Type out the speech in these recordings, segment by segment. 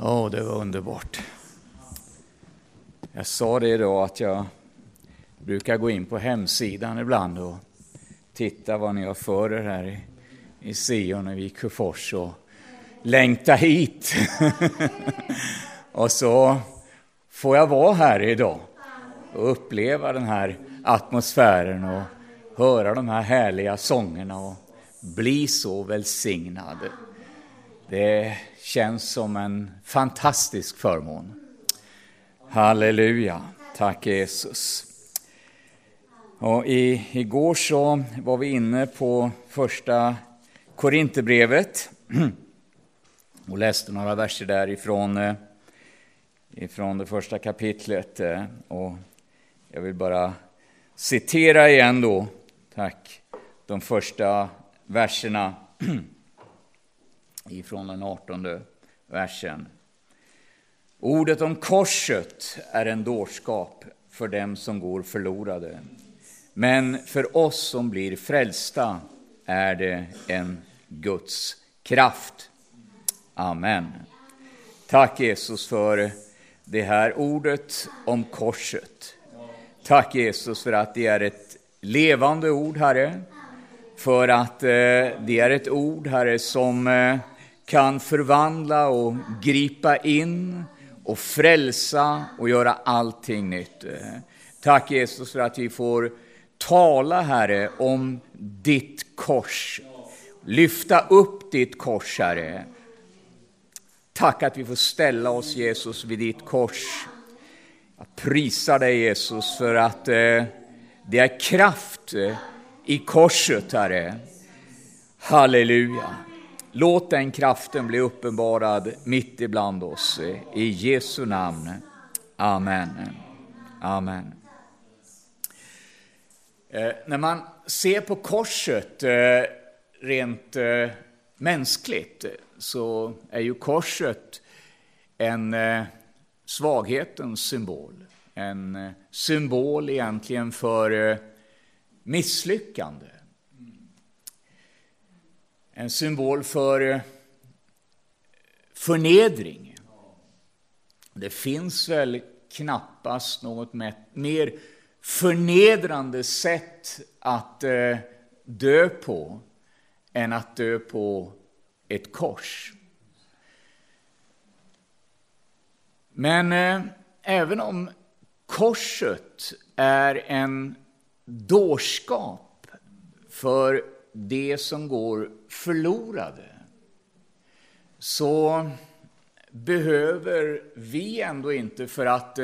Det var underbart. Jag sa det idag att jag brukar gå in på hemsidan ibland och titta vad ni har för er här i Sion och Vikufors och längta hit. Och så får jag vara här idag och uppleva den här atmosfären och höra de här härliga sångerna och bli så välsignad. Det känns som en fantastisk förmån. Halleluja, tack Jesus. Och igår så var vi inne på första Korinthierbrevet och läste några verser där ifrån det första kapitlet. Och jag vill bara citera igen då, tack, de första verserna ifrån den 18:e versen. Ordet om korset är en dårskap för dem som går förlorade. Men för oss som blir frälsta är det en Guds kraft. Amen. Tack Jesus för det här ordet om korset. Tack Jesus för att det är ett levande ord, Herre. För att det är ett ord, Herre, som kan förvandla och gripa in och frälsa och göra allting nytt. Tack Jesus för att vi får tala, Herre, om ditt kors. Lyfta upp ditt kors, Herre. Tack att vi får ställa oss, Jesus, vid ditt kors. Jag prisar dig, Jesus, för att det är kraft i korset, Herre. Halleluja. Låt den kraften bli uppenbarad mitt ibland oss. I Jesu namn. Amen. Amen. När man ser på korset rent mänskligt så är ju korset en svaghetens symbol. En symbol egentligen för misslyckande. En symbol för förnedring. Det finns väl knappast något mer förnedrande sätt att dö på än att dö på ett kors. Men även om korset är en dårskap för det som går förlorade, så behöver vi ändå inte, för att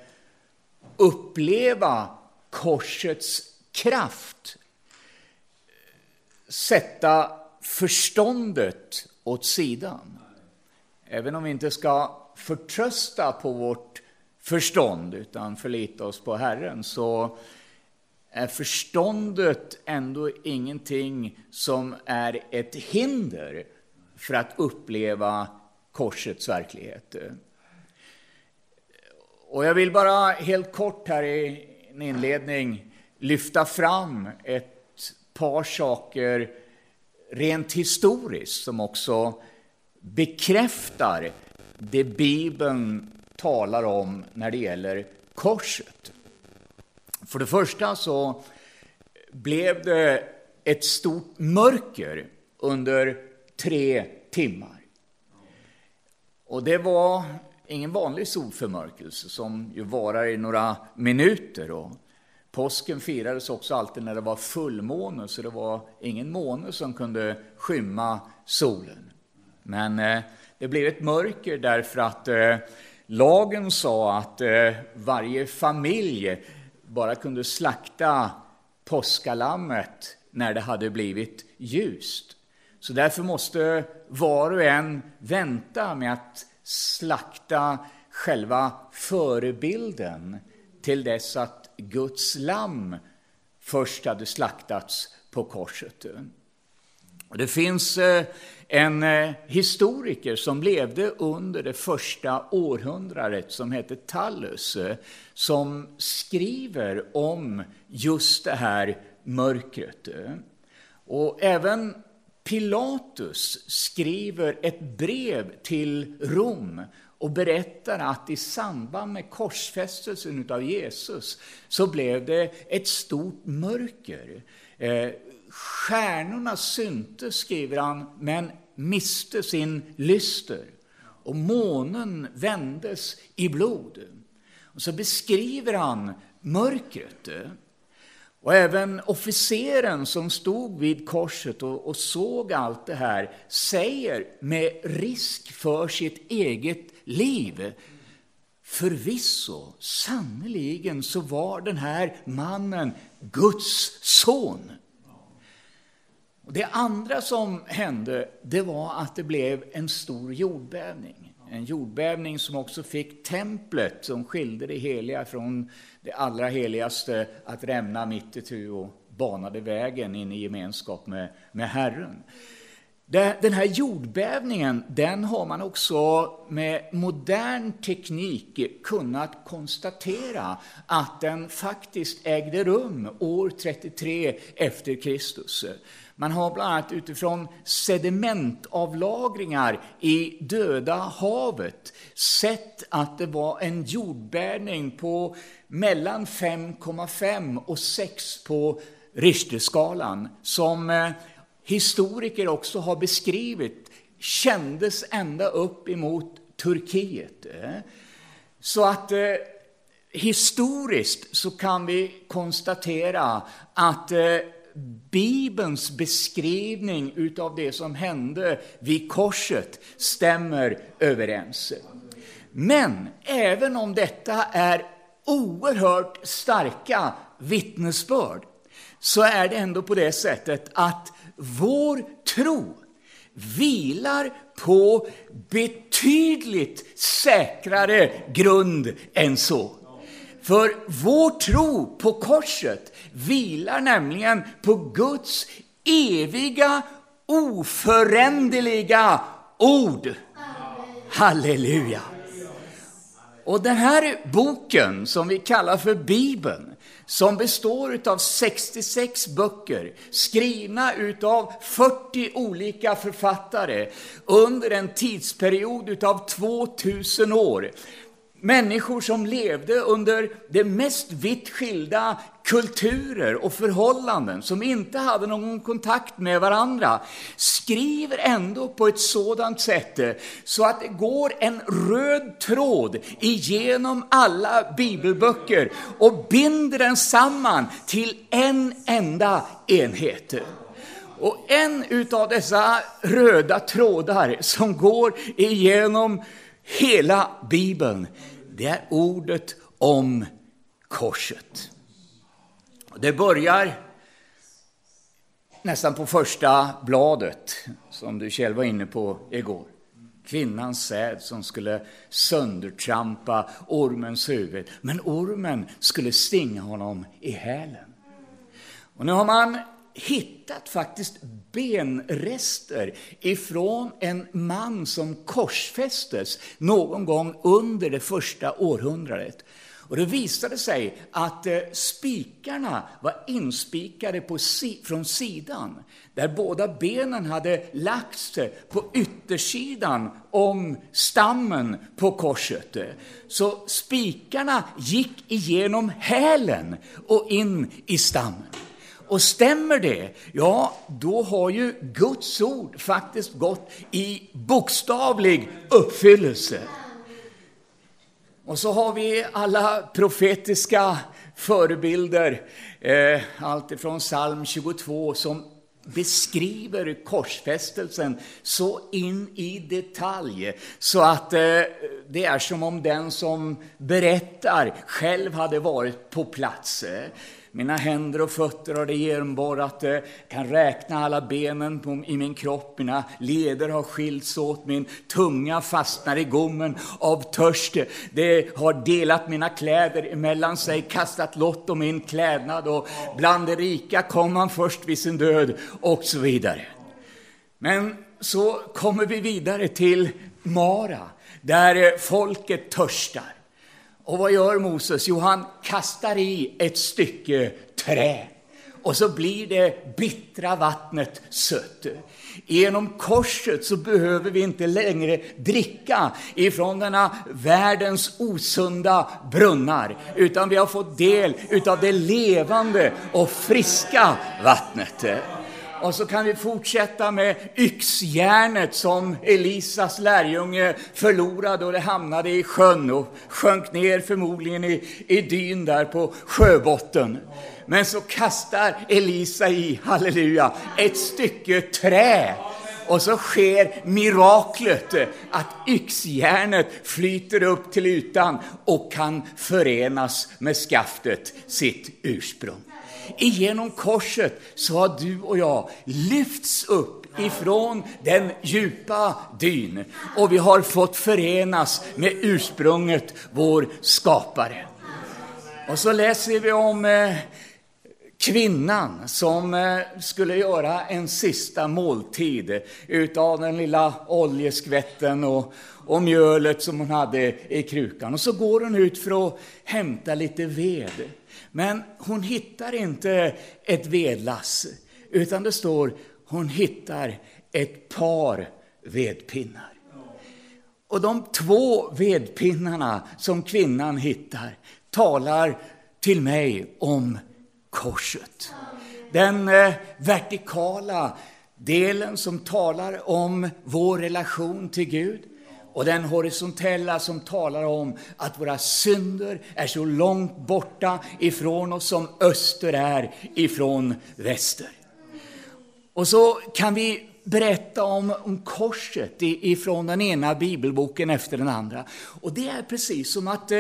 uppleva korsets kraft, sätta förståndet åt sidan. Även om vi inte ska förtrösta på vårt förstånd utan förlita oss på Herren, så är förståndet ändå ingenting som är ett hinder för att uppleva korsets verklighet. Och jag vill bara helt kort här i en inledning lyfta fram ett par saker rent historiskt som också bekräftar det Bibeln talar om när det gäller korset. För det första så blev det ett stort mörker under 3 timmar. Och det var ingen vanlig solförmörkelse som ju varar i några minuter. Och påsken firades också alltid när det var fullmåne, så det var ingen måne som kunde skymma solen. Men det blev ett mörker därför att lagen sa att varje familj bara kunde slakta påskalammet när det hade blivit ljust. Så därför måste var och en vänta med att slakta själva förebilden till dess att Guds lamm först hade slaktats på korset. Och det finns en historiker som levde under det första århundradet som heter Thallus, som skriver om just det här mörkret. Och även Pilatus skriver ett brev till Rom och berättar att i samband med korsfästelsen av Jesus så blev det ett stort mörker. Stjärnorna syntes, skriver han, men miste sin lyster. Och månen vändes i blod. Och så beskriver han mörkret. Och även officeren som stod vid korset och såg allt det här säger med risk för sitt eget liv: förvisso, sannoliken så var den här mannen Guds son. Och det andra som hände, det var att det blev en stor jordbävning. En jordbävning som också fick templet som skilde det heliga från det allra heligaste att rämna mitt itu och banade vägen in i gemenskap med Herren. Den här jordbävningen, den har man också med modern teknik kunnat konstatera att den faktiskt ägde rum år 33 efter Kristus. Man har bland annat utifrån sedimentavlagringar i Döda havet sett att det var en jordbävning på mellan 5,5 och 6 på Richterskalan som historiker också har beskrivit kändes ända upp emot Turkiet. Så att historiskt så kan vi konstatera att Bibelns beskrivning utav det som hände vid korset stämmer överens. Men även om detta är oerhört starka vittnesbörd så är det ändå på det sättet att vår tro vilar på betydligt säkrare grund än så. För vår tro på korset vilar nämligen på Guds eviga, oföränderliga ord. Amen. Halleluja! Och den här boken som vi kallar för Bibeln, som består av 66 böcker skrivna utav 40 olika författare under en tidsperiod utav 2000 år. Människor som levde under de mest vitt skilda kulturer och förhållanden, som inte hade någon kontakt med varandra, skriver ändå på ett sådant sätt så att det går en röd tråd igenom alla bibelböcker och binder den samman till en enda enhet. Och en utav dessa röda trådar som går igenom hela Bibeln, det är ordet om korset. Det börjar nästan på första bladet som du själv var inne på igår. Kvinnans säd som skulle söndertrampa ormens huvud. Men ormen skulle stinga honom i hälen. Och nu har man hittat faktiskt benrester ifrån en man som korsfästes någon gång under det första århundradet. Och det visade sig att spikarna var inspikade från sidan, där båda benen hade lagts på yttersidan om stammen på korset. Så spikarna gick igenom hälen och in i stammen. Och stämmer det, ja, då har ju Guds ord faktiskt gått i bokstavlig uppfyllelse. Och så har vi alla profetiska förebilder, allt ifrån psalm 22 som beskriver korsfästelsen så in i detalj så att det är som om den som berättar själv hade varit på plats. Mina händer och fötter har det genomborrat, kan räkna alla benen i min kropp, mina leder har skilts åt, min tunga fastnar i gommen av törst. Det har delat mina kläder emellan sig, kastat lott om min klädnad, och bland det rika kom man först vid sin död och så vidare. Men så kommer vi vidare till Mara, där folket törstar. Och vad gör Moses? Jo, han kastar i ett stycke trä. och så blir det bittra vattnet sött. Genom korset så behöver vi inte längre dricka ifrån denna världens osunda brunnar, utan vi har fått del utav det levande och friska vattnet. Och så kan vi fortsätta med yxjärnet som Elisas lärjunge förlorade och det hamnade i sjön och sjönk ner förmodligen i dyn där på sjöbotten. Men så kastar Elisa i, halleluja, ett stycke trä. Och så sker miraklet att yxjärnet flyter upp till ytan och kan förenas med skaftet sitt ursprung. Genom korset så har du och jag lyfts upp ifrån den djupa dyn och vi har fått förenas med ursprunget, vår skapare. Och så läser vi om kvinnan som skulle göra en sista måltid utav den lilla oljeskvätten och mjölet som hon hade i krukan. Och så går hon ut för att hämta lite ved. Men hon hittar inte ett vedlass, utan det står hon hittar ett par vedpinnar. Och de 2 vedpinnarna som kvinnan hittar talar till mig om korset. Den vertikala delen som talar om vår relation till Gud. Och den horisontella som talar om att våra synder är så långt borta ifrån oss som öster är ifrån väster. Och så kan vi berätta om korset ifrån den ena bibelboken efter den andra. Och det är precis som att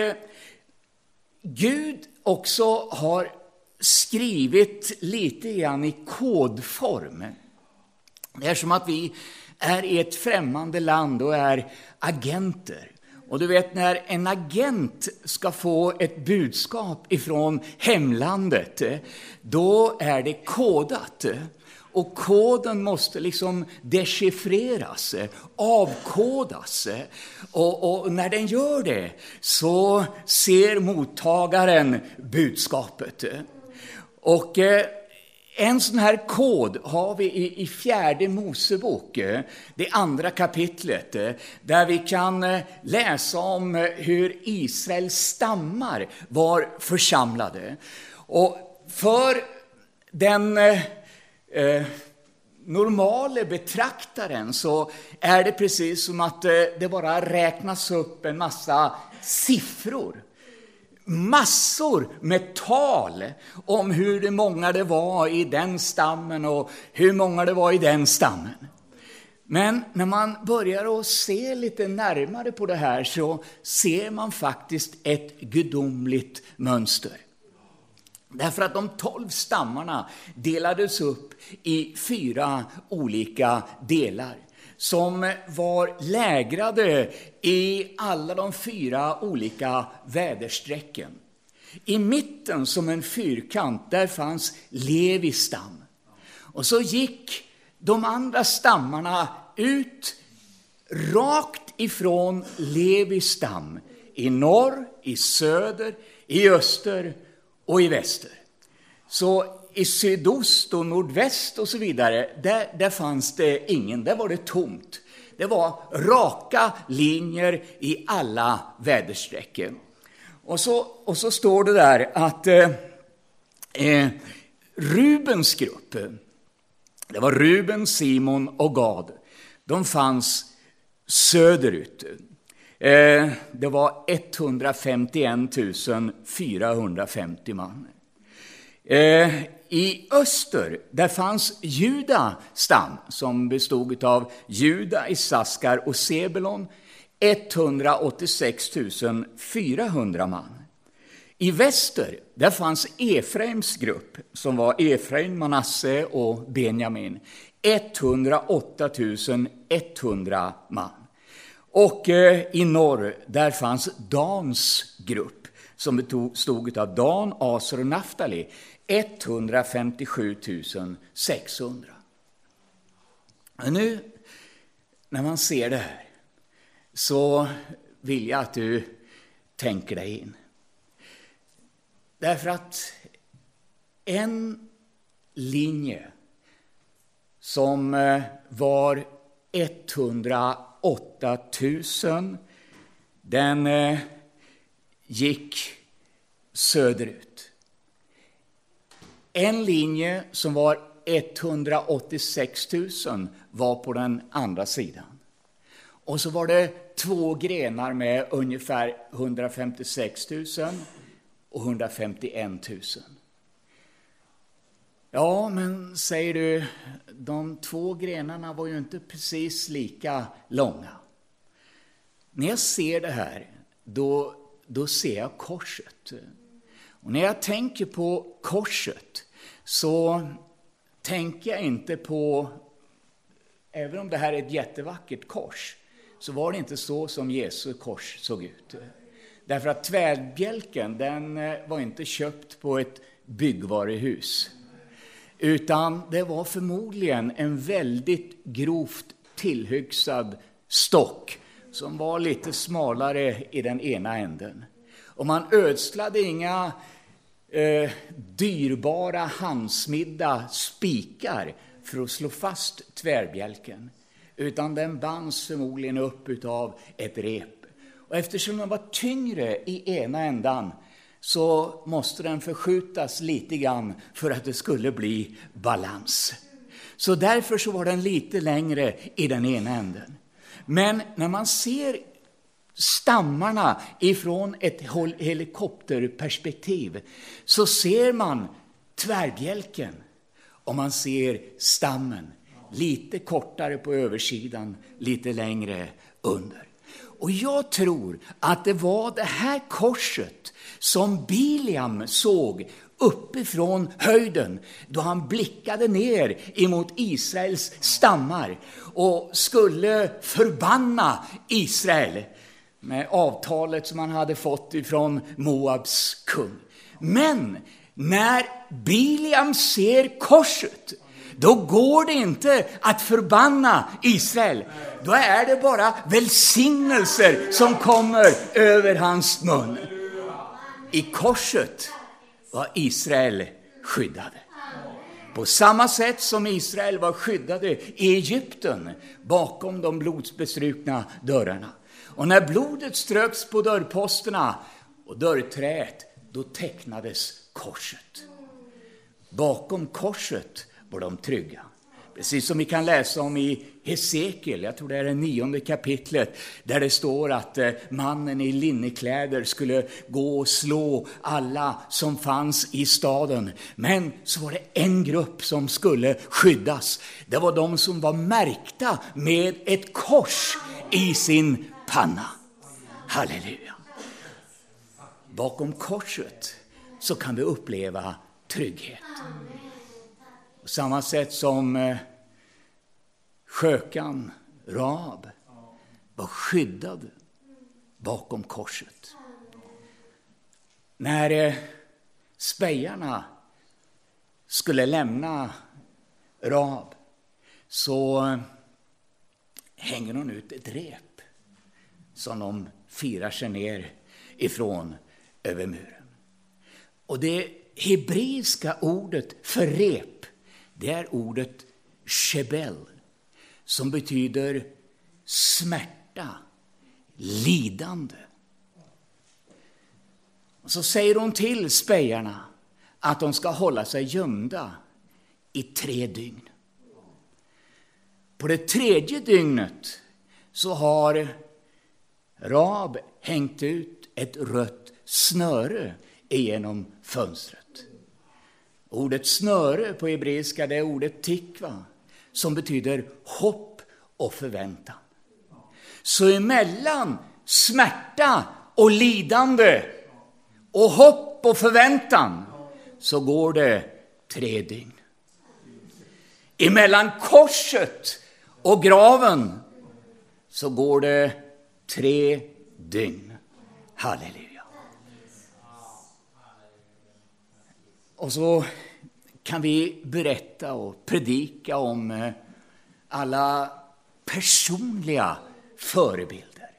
Gud också har skrivit lite grann i kodform. Det är som att vi är i ett främmande land och är agenter. Och du vet, när en agent ska få ett budskap ifrån hemlandet, då är det kodat. Och koden måste liksom dechiffreras, avkodas. Och när den gör det så ser mottagaren budskapet. Och en sån här kod har vi i 4:e Mosebok, det 2:a kapitlet, där vi kan läsa om hur Israels stammar var församlade. Och för den normala betraktaren så är det precis som att det bara räknas upp en massa siffror. Massor med tal om hur många det var i den stammen och hur många det var i den stammen. Men när man börjar att se lite närmare på det här så ser man faktiskt ett gudomligt mönster. Därför att de 12 stammarna delades upp i 4 olika delar som var lägrade i alla de 4 olika väderstrecken. I mitten som en fyrkant, där fanns Levi stam. Och så gick de andra stammarna ut rakt ifrån Levi stam. I norr, i söder, i öster och i väster. Så i sydost och nordväst och så vidare, där fanns det ingen, där var det tomt. Det var raka linjer i alla väderstrecken. Och så står det där att Rubens grupp, det var Ruben, Simon och Gad, de fanns söderut. Det var 151 450 man. I öster, där fanns Juda stam som bestod av Juda, Isaskar och Sebulon, 186 400 man. I väster, där fanns Efraims grupp som var Efraim, Manasse och Benjamin, 108 100 man. Och i norr, där fanns Dans grupp som bestod av Dan, Aser och Naftali, 157 600. Men nu när man ser det här så vill jag att du tänker dig in. Därför att en linje som var 108 000. Den gick söderut. En linje som var 186 000 var på den andra sidan. Och så var det 2 grenar med ungefär 156 000 och 151 000. Ja, men säger du, de 2 grenarna var ju inte precis lika långa. När jag ser det här, då ser jag korset. Och när jag tänker på korset så tänker jag inte på, även om det här är ett jättevackert kors, så var det inte så som Jesu kors såg ut. Därför att tvärbjälken, den var inte köpt på ett byggvaruhus. Utan det var förmodligen en väldigt grovt tillhyxad stock som var lite smalare i den ena änden. Och man ödslade inga dyrbara handsmidda spikar för att slå fast tvärbjälken. Utan den bands förmodligen upp utav ett rep. Och eftersom den var tyngre i ena ändan så måste den förskjutas lite grann för att det skulle bli balans. Så därför så var den lite längre i den ena änden. Men när man ser stammarna ifrån ett helikopterperspektiv så ser man tvärbjälken och man ser stammen. Lite kortare på översidan, lite längre under. Och jag tror att det var det här korset som Biliam såg uppifrån höjden då han blickade ner emot Israels stammar och skulle förbanna Israel med avtalet som han hade fått ifrån Moabs kung. Men när Biliam ser korset, då går det inte att förbanna Israel. Då är det bara välsignelser som kommer över hans mun. I korset var Israel skyddade. På samma sätt som Israel var skyddade i Egypten bakom de blodsbestrukna dörrarna. Och när blodet ströks på dörrposterna och dörrträet, då tecknades korset. Bakom korset var de trygga. Precis som vi kan läsa om i Hesekiel, jag tror det är det 9:e kapitlet, där det står att mannen i linnekläder skulle gå och slå alla som fanns i staden. Men så var det en grupp som skulle skyddas. Det var de som var märkta med ett kors i sin panna. Halleluja. Bakom korset så kan vi uppleva trygghet. På samma sätt som skökan Rahab var skyddad bakom korset. När spejarna skulle lämna Rahab så hänger hon ut ett rep som de firar sig ner ifrån över muren. Och det hebreiska ordet för rep, det är ordet shebel, som betyder smärta, lidande. Och så säger hon till spejarna att de ska hålla sig gömda i 3 dygn. På det 3:e dygnet så har Rahab hängt ut ett rött snöre genom fönstret. Ordet snöre på hebreiska, det är ordet tikva, som betyder hopp och förväntan. Så emellan smärta och lidande och hopp och förväntan så går det 3 dygn. Emellan korset och graven så går det 3 dygn. Halleluja. Och så kan vi berätta och predika om alla personliga förebilder.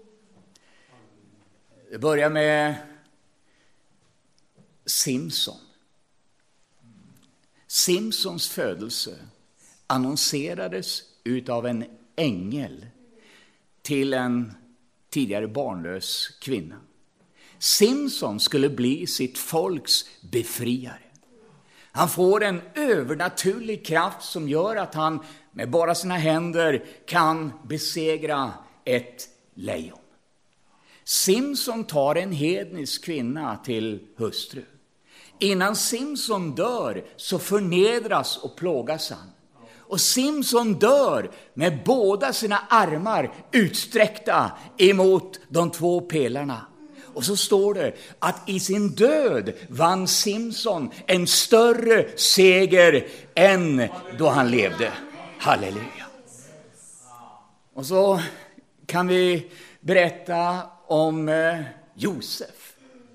Det börjar med Simson. Simsons födelse annonserades utav en ängel till en tidigare barnlös kvinna. Simson skulle bli sitt folks befriare. Han får en övernaturlig kraft som gör att han med bara sina händer kan besegra ett lejon. Simson tar en hednisk kvinna till hustru. Innan Simson dör så förnedras och plågas han. Och Simson dör med båda sina armar utsträckta emot de två pelarna. Och så står det att i sin död vann Simson en större seger än då han levde. Halleluja. Och så kan vi berätta om Josef.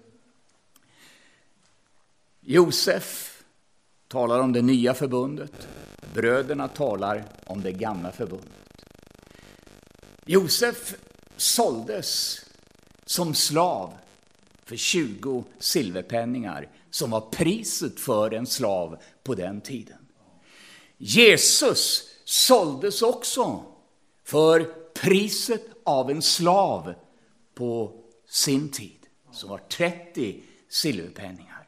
Josef talar om det nya förbundet. Bröderna talar om det gamla förbundet. Josef såldes som slav för 20 silverpenningar, som var priset för en slav på den tiden. Jesus såldes också för priset av en slav på sin tid, som var 30 silverpenningar.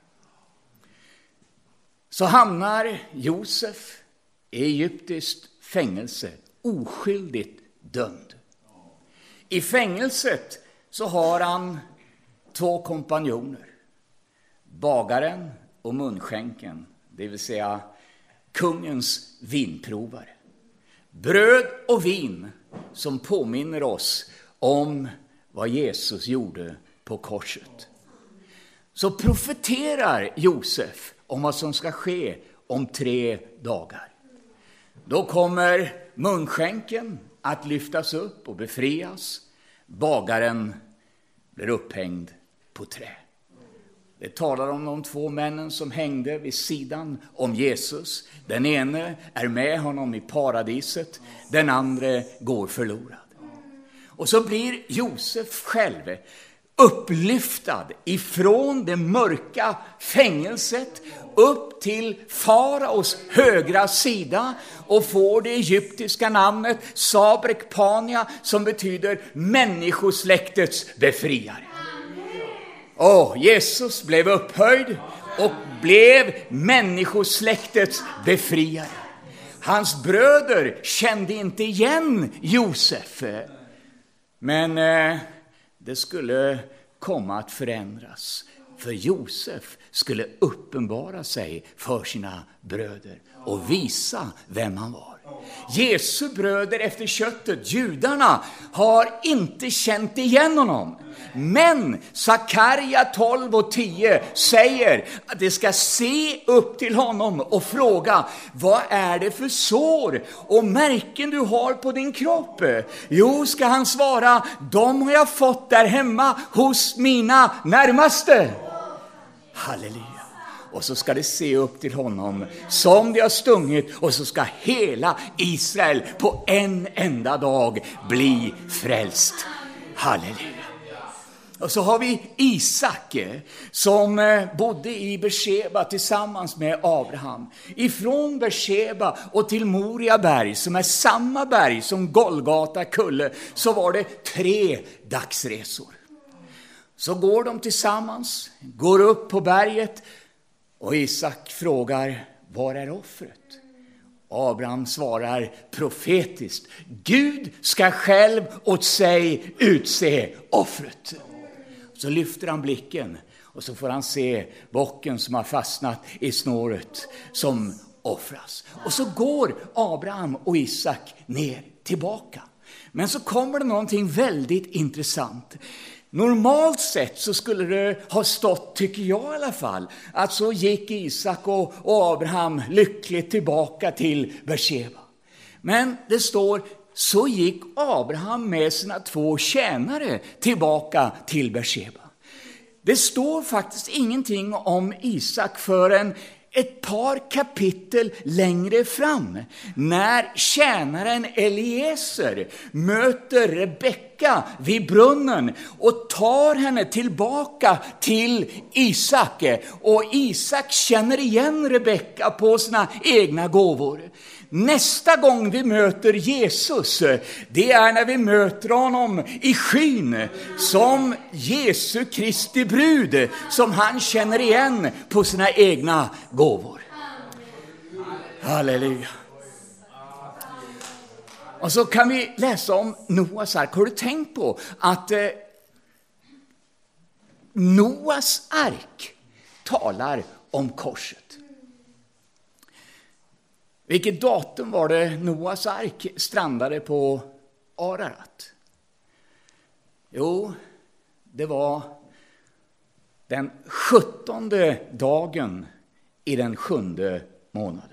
Så hamnar Josef i egyptiskt fängelse, oskyldigt dömd. I fängelset så har han 2 kompanjoner, bagaren och munskänken, det vill säga kungens vinprovare. Bröd och vin som påminner oss om vad Jesus gjorde på korset. Så profeterar Josef om vad som ska ske om 3 dagar. Då kommer munskänken att lyftas upp och befrias. Bagaren blir upphängd på trä. Det talar om de 2 männen som hängde vid sidan om Jesus. Den ene är med honom i paradiset, den andra går förlorad. Och så blir Josef själv upplyftad ifrån det mörka fängelset upp till faraos högra sida och får det egyptiska namnet Sabrek Pania, som betyder människosläktets befriare. Jesus blev upphöjd och blev människosläktets befriare. Hans bröder kände inte igen Josef, men det skulle komma att förändras. För Josef skulle uppenbara sig för sina bröder och visa vem han var. Jesu bröder efter köttet, judarna, har inte känt igen honom. Men Sakarja 12:10 säger att de ska se upp till honom och fråga: vad är det för sår och märken du har på din kropp? Jo, ska han svara, de har jag fått där hemma hos mina närmaste. Halleluja. Och så ska det se upp till honom som de har stungit, och så ska hela Israel på en enda dag bli frälst. Halleluja. Och så har vi Isak som bodde i Beersheba tillsammans med Abraham. Ifrån Beersheba och till Moria berg, som är samma berg som Golgata kulle, så var det 3 dagsresor. Så går de tillsammans, går upp på berget, och Isak frågar: var är offret? Abraham svarar profetiskt: Gud ska själv åt sig utse offret. Så lyfter han blicken och så får han se bocken som har fastnat i snåret som offras. Och så går Abraham och Isak ner tillbaka. Men så kommer det någonting väldigt intressant. Normalt sett så skulle det ha stått, tycker jag i alla fall, att så gick Isak och Abraham lyckligt tillbaka till Beersheba. Men det står: så gick Abraham med sina 2 tjänare tillbaka till Beersheba. Det står faktiskt ingenting om Isak förrän ett par kapitel längre fram, när tjänaren Eliezer möter Rebecka vid brunnen och tar henne tillbaka till Isak. Och Isak känner igen Rebecka på sina egna gåvor. Nästa gång vi möter Jesus, det är när vi möter honom i skyn som Jesu Kristi brud, som han känner igen på sina egna gåvor. Halleluja. Och så kan vi läsa om Noas ark. Har du tänkt på att Noas ark talar om korset? Vilket datum var det Noas ark strandade på Ararat? Jo, det var den 17:e dagen i den 7:e månaden.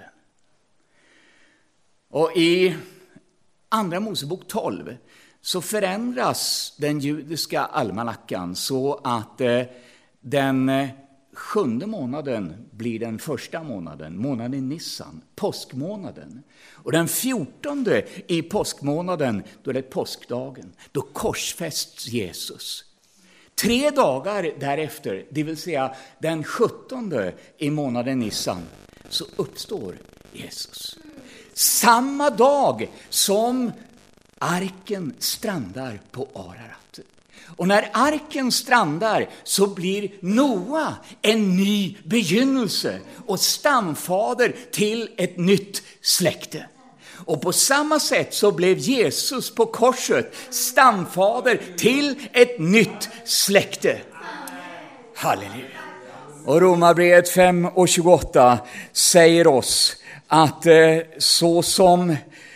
Och i Andra Mosebok 12 så förändras den judiska almanackan så att den 7:e månaden blir den första månaden, månaden Nissan, påskmånaden. Och den 14:e i påskmånaden, då är det påskdagen, då korsfästs Jesus. 3 dagar därefter, det vill säga den 17:e i månaden Nissan, så uppstår Jesus. Samma dag som arken strandar på Ararat. Och när arken strandar så blir Noa en ny begynnelse och stamfader till ett nytt släkte. Och på samma sätt så blev Jesus på korset stamfader till ett nytt släkte. Halleluja. Och Romarbrevet 5:28 säger oss att så som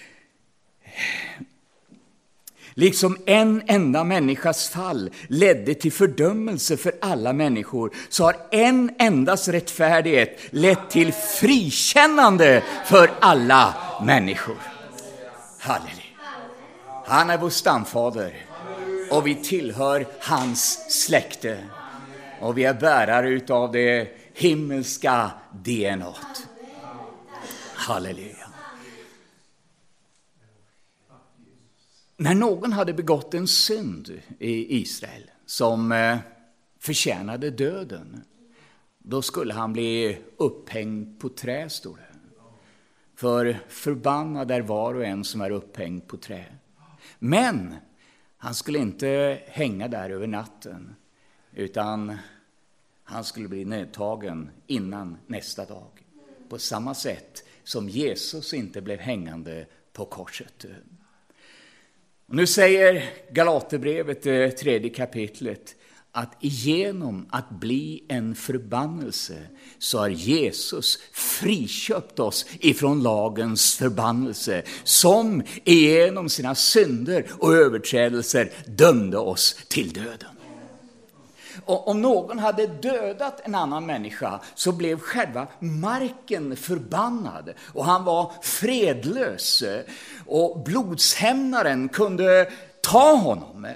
liksom en enda människas fall ledde till fördömelse för alla människor, så har en endas rättfärdighet lett till frikännande för alla människor. Halleluja. Han är vår stamfader och vi tillhör hans släkte. Och vi är bärare utav det himmelska DNA:t. Halleluja. När någon hade begått en synd i Israel som förtjänade döden, då skulle han bli upphängd på trä, står det. För förbannad är var och en som är upphängd på trä. Men han skulle inte hänga där över natten, utan han skulle bli nedtagen innan nästa dag. På samma sätt som Jesus inte blev hängande på korset. Och nu säger Galaterbrevet, 3:e kapitlet, att genom att bli en förbannelse så har Jesus friköpt oss ifrån lagens förbannelse, som genom sina synder och överträdelser dömde oss till döden. Och om någon hade dödat en annan människa så blev själva marken förbannad och han var fredlös, och blodshämnaren kunde ta honom.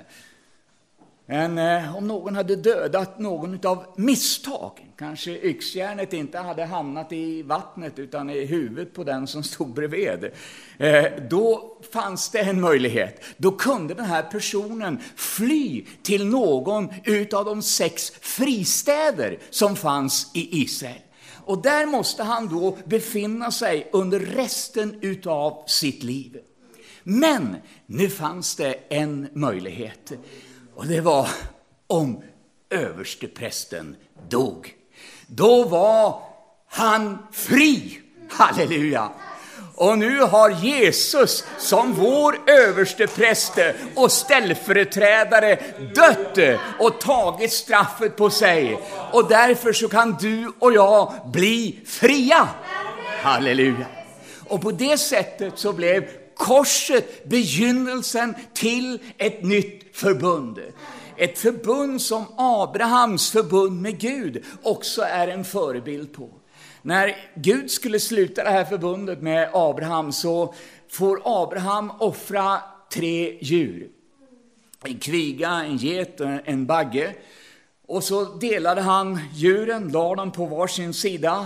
Men om någon hade dödat någon av misstag, kanske yxjärnet inte hade hamnat i vattnet utan i huvudet på den som stod bredvid, då fanns det en möjlighet. Då kunde den här personen fly till någon utav de 6 fristäder som fanns i Israel. Och där måste han då befinna sig under resten utav sitt liv. Men nu fanns det en möjlighet. Och det var om översteprästen dog. Då var han fri. Halleluja. Och nu har Jesus som vår överstepräst och ställföreträdare dött och tagit straffet på sig. Och därför så kan du och jag bli fria. Halleluja. Och på det sättet så blev korset begynnelsen till ett nytt förbund. Ett förbund som Abrahams förbund med Gud också är en förebild på. När Gud skulle sluta det här förbundet med Abraham så får Abraham offra 3 djur. En kviga, en get och en bagge. Och så delade han djuren, la dem på varsin sida.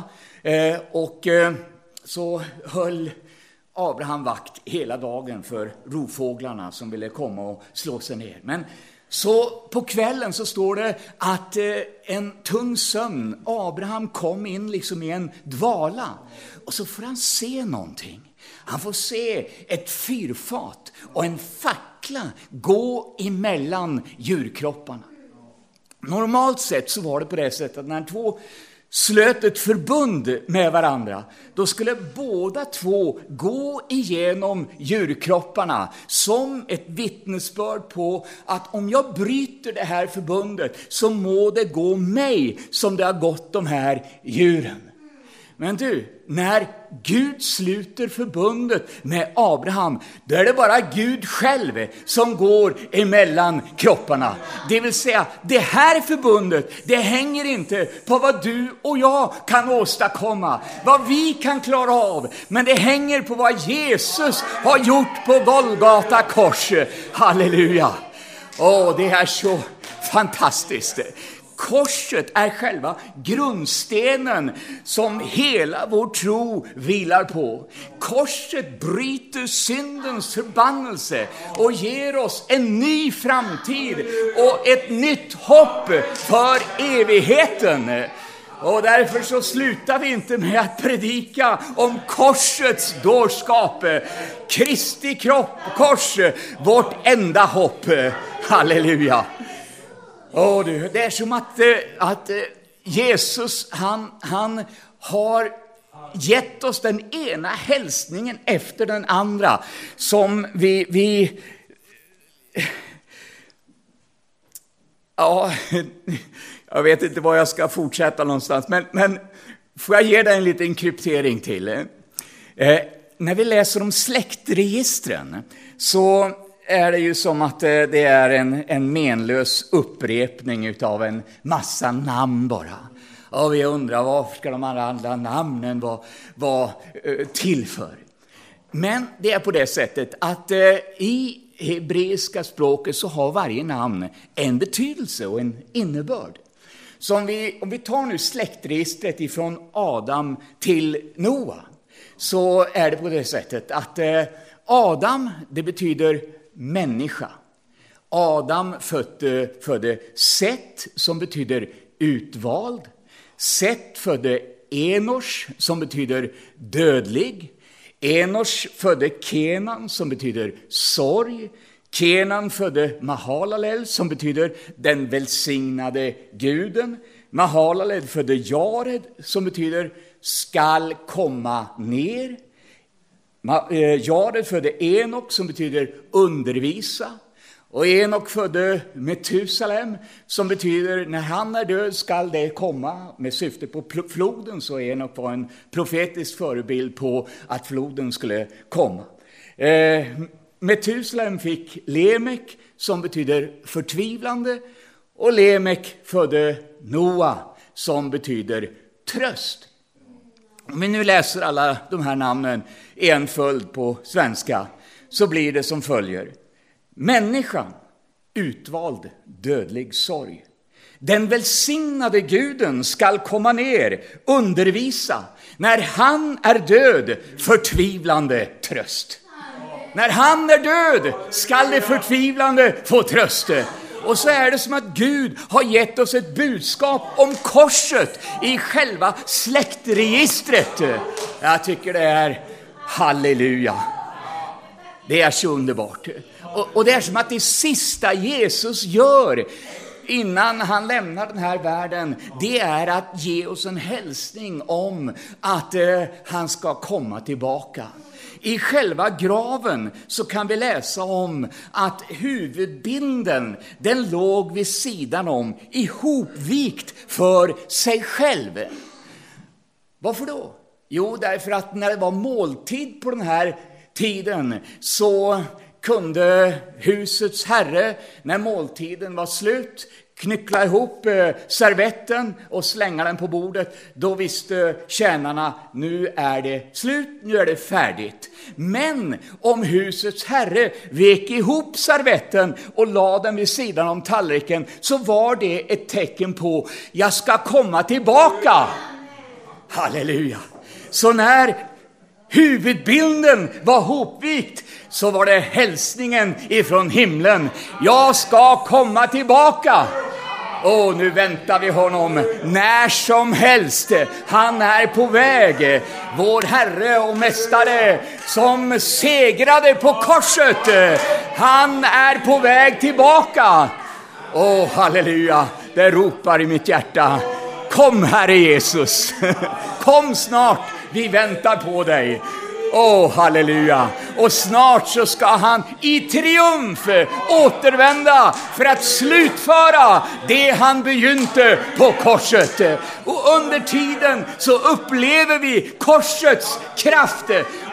Så höll Abraham vakt hela dagen för rovfåglarna som ville komma och slå sig ner. Men så på kvällen så står det att en tung sömn, Abraham kom in liksom i en dvala. Och så får han se någonting. Han får se ett fyrfat och en fackla gå emellan djurkropparna. Normalt sett så var det på det sättet att när två slöt ett förbund med varandra, då skulle båda två gå igenom djurkropparna som ett vittnesbörd på att om jag bryter det här förbundet så må det gå mig som det har gått de här djuren. Men du, när Gud sluter förbundet med Abraham, då är det bara Gud själv som går emellan kropparna. Det vill säga, det här förbundet, det hänger inte på vad du och jag kan åstadkomma, vad vi kan klara av, men det hänger på vad Jesus har gjort på Golgata kors. Halleluja! Det är så fantastiskt. Korset är själva grundstenen som hela vår tro vilar på. Korset bryter syndens förbannelse och ger oss en ny framtid och ett nytt hopp för evigheten. Och därför så slutar vi inte med att predika om korsets dårskap. Kristi kropp, kors, vårt enda hopp. Halleluja! Det är som att Jesus han har gett oss den ena hälsningen efter den andra som vi jag vet inte var jag ska fortsätta någonstans, men får jag ge dig en liten kryptering till. När vi läser om släktregistren så är det ju som att det är en menlös upprepning utav en massa namn bara. Och vi undrar varför ska de andra namnen vara till för. Men det är på det sättet att i hebreiska språket så har varje namn en betydelse och en innebörd. Så om vi tar nu släktregistret ifrån Adam till Noa, så är det på det sättet att Adam, det betyder människa. Adam födde Set, som betyder utvald. Set födde Enos, som betyder dödlig. Enos födde Kenan, som betyder sorg. Kenan födde Mahalalel, som betyder den välsignade guden. Mahalalel födde Jared, som betyder skall komma ner. Jared födde Enok, som betyder undervisa. Och Enok födde Metusalem, som betyder när han är död skall det komma. Med syfte på floden, så Enok var en profetisk förebild på att floden skulle komma. Metusalem fick Lemek, som betyder förtvivlande. Och Lemek födde Noa, som betyder tröst. Om vi nu läser alla de här namnen i en följd på svenska, så blir det som följer. Människan, utvald, dödlig sorg. Den välsignade guden skall komma ner, undervisa. När han är död, förtvivlande tröst. När han är död skall det förtvivlande få tröst. Och så är det som att Gud har gett oss ett budskap om korset i själva släktregistret. Jag tycker det är halleluja. Det är så underbart. Och det är som att det sista Jesus gör innan han lämnar den här världen, det är att ge oss en hälsning om att han ska komma tillbaka. I själva graven så kan vi läsa om att huvudbinden, den låg vid sidan om, ihopvikt för sig själv. Varför då? Jo, därför att när det var måltid på den här tiden så kunde husets herre, när måltiden var slut, knyckla ihop servetten och slänga den på bordet. Då visste tjänarna, nu är det slut, nu är det färdigt. Men om husets herre vek ihop servetten och la den vid sidan om tallriken, så var det ett tecken på, jag ska komma tillbaka. Halleluja. Så när huvudbilden var hopvikt så var det hälsningen ifrån himlen. Jag ska komma tillbaka. Och nu väntar vi honom när som helst. Han är på väg. Vår Herre och Mästare som segrade på korset. Han är på väg tillbaka. Halleluja. Det ropar i mitt hjärta. Kom Herre Jesus. Kom snart. Vi väntar på dig. Halleluja. Och snart så ska han i triumf återvända för att slutföra det han begynte på korset. Och under tiden så upplever vi korsets kraft,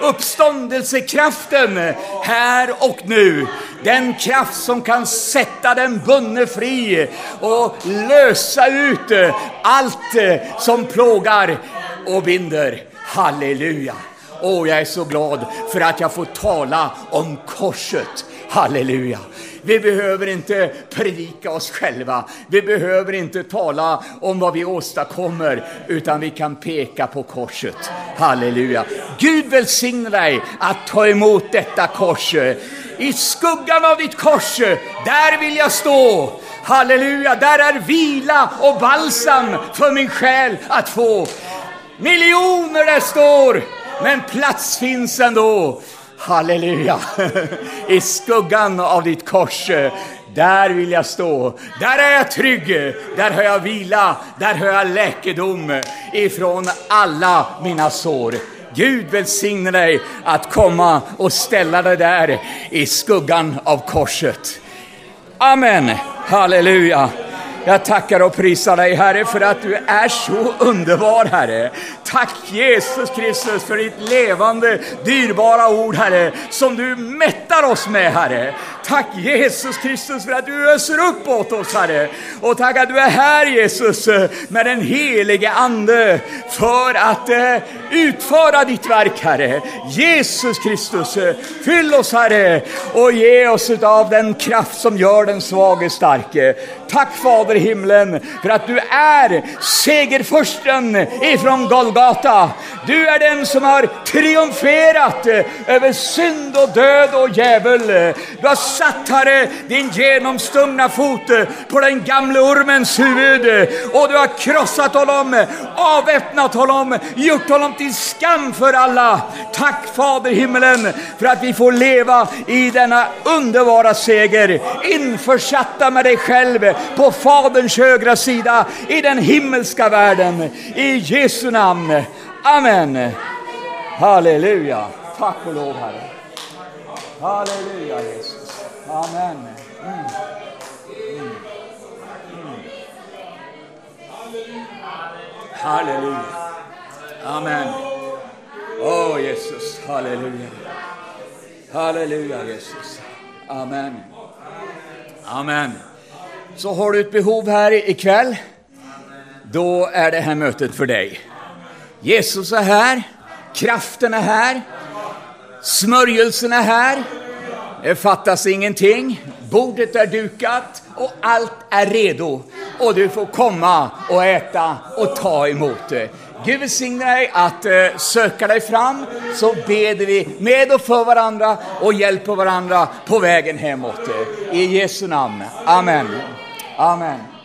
uppståndelsekraften här och nu. Den kraft som kan sätta den bunne fri och lösa ut allt som plågar och binder. Halleluja. Jag är så glad för att jag får tala om korset. Halleluja. Vi behöver inte predika oss själva. Vi behöver inte tala om vad vi åstadkommer, utan vi kan peka på korset. Halleluja. Gud välsigne dig att ta emot detta kors. I skuggan av ditt kors, där vill jag stå. Halleluja. Där är vila och balsam för min själ att få. Miljoner där står, men plats finns ändå. Halleluja. I skuggan av ditt kors, där vill jag stå. Där är jag trygg. Där har jag vila. Där har jag läkedom ifrån alla mina sår. Gud välsigne dig att komma och ställa dig där i skuggan av korset. Amen. Halleluja. Jag tackar och prisar dig, Herre, för att du är så underbar, Herre. Tack Jesus Kristus för ditt levande, dyrbara ord, Herre, som du mättar oss med, Herre. Tack Jesus Kristus för att du öser upp åt oss, Herre. Och tack att du är här, Jesus, med den helige ande för att utföra ditt verk, Herre. Jesus Kristus, fyll oss, Herre, och ge oss av den kraft som gör den svage starke. Tack, Fader i himlen, för att du är segerförsten ifrån Golgata. Du är den som har triumferat över synd och död och djävul. Du har satt, Herre, din genomstumna fot på den gamla ormens huvud, och du har krossat honom, avväpnat honom, gjort honom till skam för alla. Tack, Fader i himlen, för att vi får leva i denna underbara seger, införsatta med dig själv på Faderns högra sida i den himmelska världen. I Jesu namn. Amen. Halleluja. Tack och lov, Herre. Halleluja, Jesus. Amen. Halleluja. Amen. Jesus. Halleluja. Halleluja, Jesus. Amen. Amen. Så har du ett behov här ikväll, då är det här mötet för dig. Jesus är här, kraften är här, smörjelsen är här. Det fattas ingenting. Bordet är dukat och allt är redo. Och du får komma och äta och ta emot det. Gud välsigne dig att söka dig fram, så beder vi med och för varandra och hjälper varandra på vägen hemåt. I Jesu namn. Amen. Amen.